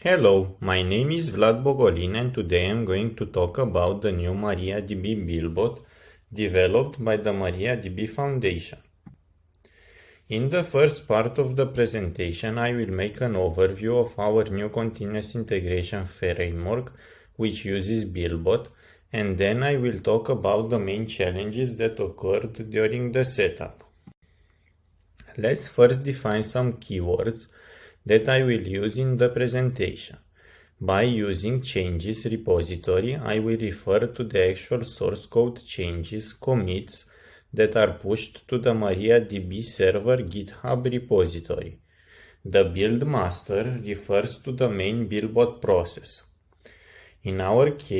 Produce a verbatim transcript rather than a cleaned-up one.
Hello, my name is Vlad Bogolin and today I'm going to talk about the new MariaDB Buildbot developed by the MariaDB Foundation. In the first part of the presentation, I will make an overview of our new continuous integration framework which uses Buildbot, and then I will talk about the main challenges that occurred during the setup. Let's first define some keywords that I will use in the presentation. By using changes repository, I will refer to the actual source code changes, commits, that are pushed to the MariaDB server GitHub repository. The build master refers to the main Buildbot process. In our case,